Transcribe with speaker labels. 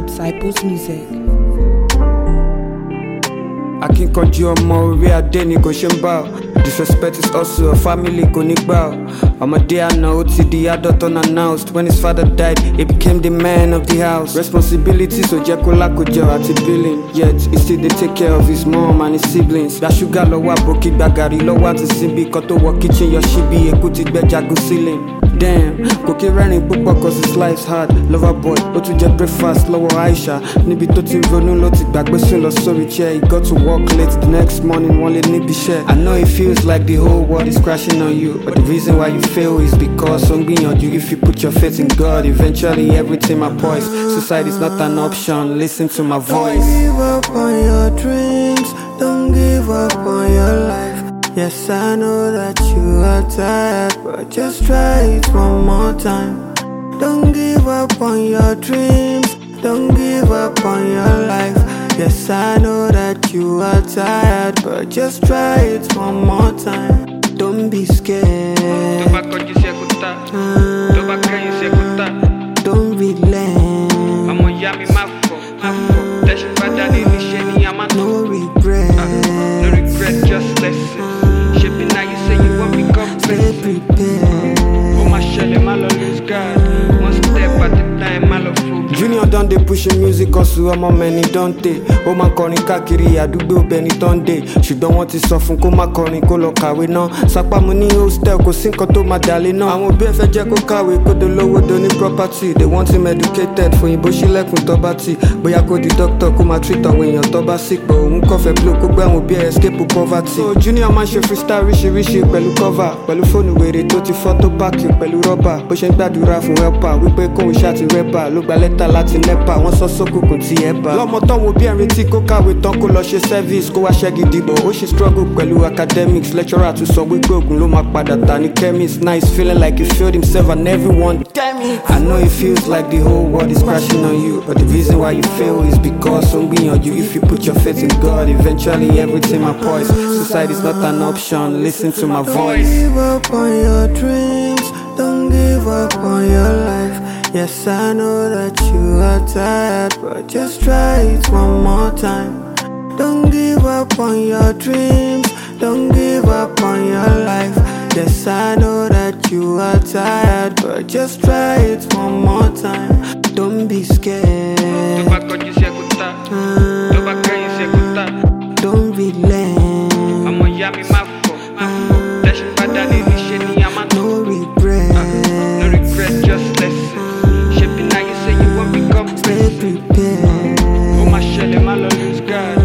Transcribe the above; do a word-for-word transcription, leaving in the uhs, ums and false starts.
Speaker 1: Disciples Music.
Speaker 2: Akínkanjú ọmọ orí adé ni kò ṣe ń bá ọ. Disrespect is also a family kò ní gbà ọ. Ọmọdé àná ó ti di adult unannounced. When his father died, he became the man of the house. Responsibilities ò jẹ́ kó lákòjọ àti billing. Yet he still dey take care of his mom and his siblings. Gba ṣúgà lọ́wọ́ àbòkí gba gàrí lọ́wọ́ àti síbí. Kan tó wọ kitchen yọ ṣíbí eku ti gbẹ jagun ceiling. Damn, kò kí rẹ́rìn púpọ̀ cause his life's hard. Lover boy, ó tún jẹ breakfast lọ́wọ́ Aisha. Níbi tó ti ronú ló ti gbàgbé sùn lọ sórí chair. He got to work late the next morning, wọ́n lè níbi iṣẹ́. I know it feels like the whole world is crashing on you, but the reason why you fail is because ó ń gbìyànjú. If you put your faith in God, eventually everything might poise. Suicide is not an option, listen to my voice.
Speaker 3: Don't give up on your dreams, don't give up on your life. Yes, I know that you are tired, but just try it one more time. Don't give up on your dreams, don't give up on your life. Yes, I know that you are tired, but just try it one more time. Don't be scared. Don't relent. No regret.
Speaker 2: No regret, just listen. Shaping now you say you want me come
Speaker 3: Stay prepared.
Speaker 2: Oh my shell, my love lose God. One step at a time, my love fool. Junior don dey pushing music hustle, ọmọ mẹ́ni don tey. Ó máa kọrin káàkiri àdúgbò bẹ́ni tán dé. Ṣùgbọ́n wọ́n ti sọ fún kó má kọrin kó lọ kàwé náà. Sápámu ní hostel kò sí nǹkan tó máa dàlé náà. Àwọn òbí ẹ̀ fẹ́ jẹ́ kó kàwé kó dolówó do ní property. They want him educated fún òyìnbó sílẹ̀kùn tó bá tì. Bóyá kó di doctor kó máa treat àwọn èèyàn tó bá sick. But òun kọ́ fẹ́ blow kó gbé àwọn òbí ẹ̀ escape poverty. So Junior máa ń ṣe freestyle ríṣiríṣi pẹ̀lú cover. Pẹ̀lú fóònù wèrè tó ti fọ́ tó páàkì pẹ̀lú rọ́bà. Bó ṣe ń gbàdúrà fún helper wípé kóun ṣáà ti rẹ́bà. Ló gba lẹ́tà láti nepa wọ́n sọ sókùnkùn tí ẹ bá. Lọ́mọ tọ́wọ́ bí ẹ̀rín tí kó kàwé tán kó lọ ṣe service kó wá ṣẹ́gi dìbò. Ó ṣe struggle pẹ̀lú academics. Lecturer tún sọ wípé ògùn ló máa padà tà ní chemist. Now he's feeling like he failed himself and everyone. Damn it! I know it feels like the whole world is crashing on you, but the reason why you fail is because ó ń gbìyànjú. If you put your faith in God, eventually everything might poise. Suicide is not an option, listen to my voice.
Speaker 3: Don't give up on your dreams, don't give up on your life. Yes, I know that you are tired, but just try it one more time. Don't give up on your dreams, don't give up on your life. Yes, I know that you are tired, but just try it one more time. Don't be scared. Don't relent. No regret.
Speaker 2: No regret, just listen. Shaping now you say you want me come
Speaker 3: Stay prepared.
Speaker 2: Oh my shell, my love lose God.